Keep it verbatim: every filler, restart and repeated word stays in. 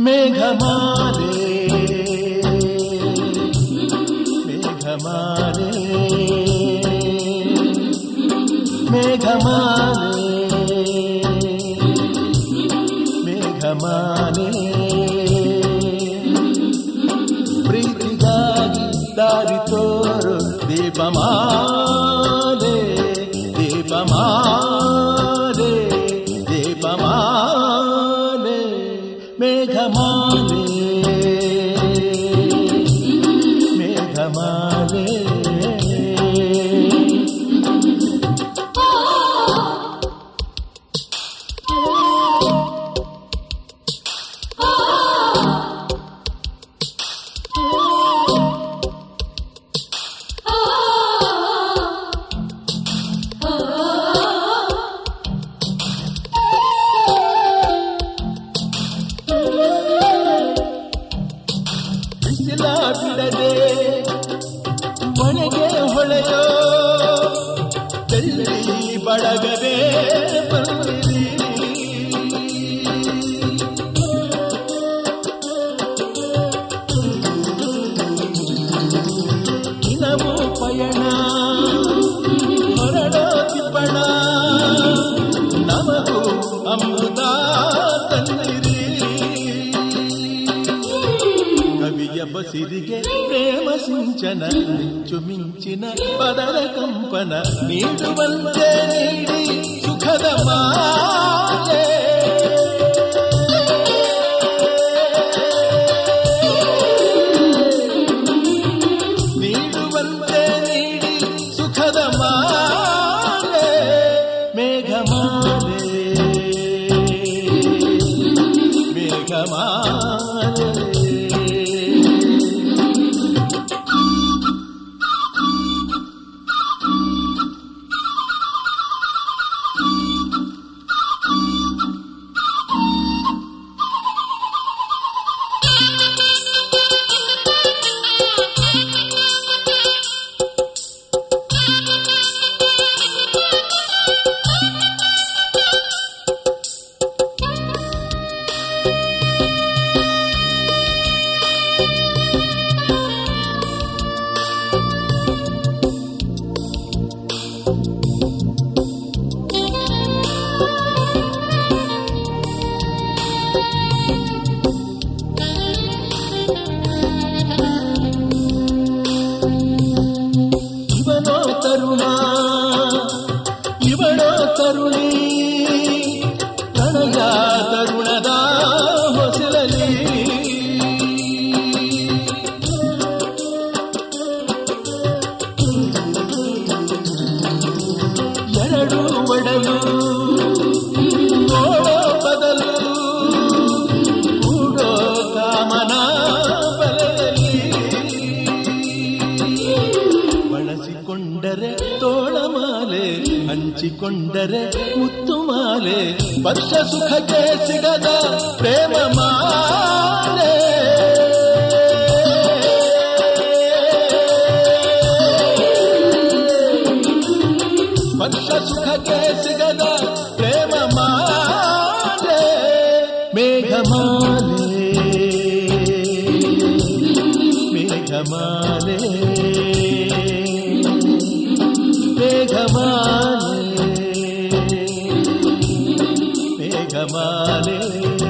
ಮೇಘಮಾಲೆ ಮೇಘಮಾಲೆ ಮೇಘಮಾಲೆ ಮೇಘಮಾಲೆ ಪ್ರೀತಿಗಾಗಿ ದಾರಿ ತೋರು ದೀಪಮಾಲೆ ದೀಪಮಾಲೆ ದೀಪಮಾಲೆ ಮೇಘಮಾಲೆ ಮೇಘಮಾಲೆ ಬಿಡದೆ ಒಣಗೆ ಹೊಳೆಯೋ ಬೆಳ್ಳಿ ಬಳಗದೆ ಬಂದಿರಿ ದಿನವೂ ಪಯಣ ಹೊರಡೋ ತಿಪ್ಪಣ ನಮಗೂ ಅಮೃತ ತಂದಿರಿ ಕವಿಯ ಬಸಿರಿಗೆ ಪ್ರೇಮ ಸಿಂಚನ ಮಿಂಚು ಮಿಂಚಿನ ಪದರ ಕಂಪನ ನೀಡುವಂತೆ ನೀಡಿ ಸುಖದ ಮಾಲೆ ನೀಡುವಂತೆ ನೀಡಿ ಸುಖದ ಮಾಲೆ ಮೇಘಮಾಲೆ ಮೇಘಮಾಲೆ ಇವಳೋ ತರುಣಿ ಪ್ರಣಯ ತರುಣದ ಹೊಸಲಲಿ ಎರಡು ಒಡಲು ನೋಡೋ ಬದಲು ಕೂಡೋ ಕಾಮನ ಬಲೆಯಲ್ಲಿ ಬಳಸಿಕೊಂಡರೆ ತೋಳಮಾಲೆ ಹಂಚಿಕೊಂಡರೆ ಮುತ್ತು ಮಾಲೆ ವರ್ಷ ಸುಖಕ್ಕೆ ಸಿಗದ ಪ್ರೇಮ ಮಾಲೆ ವರ್ಷ ಸುಖಕ್ಕೆ ಸಿಗದ ಪ್ರೇಮ ಮಾಲೆ ಮೇಘಮಾಲೆ ಮೇಘಮಾಲೆ ಮೇಘಮಾಲೆ ಮೇಘಮಾಲೆ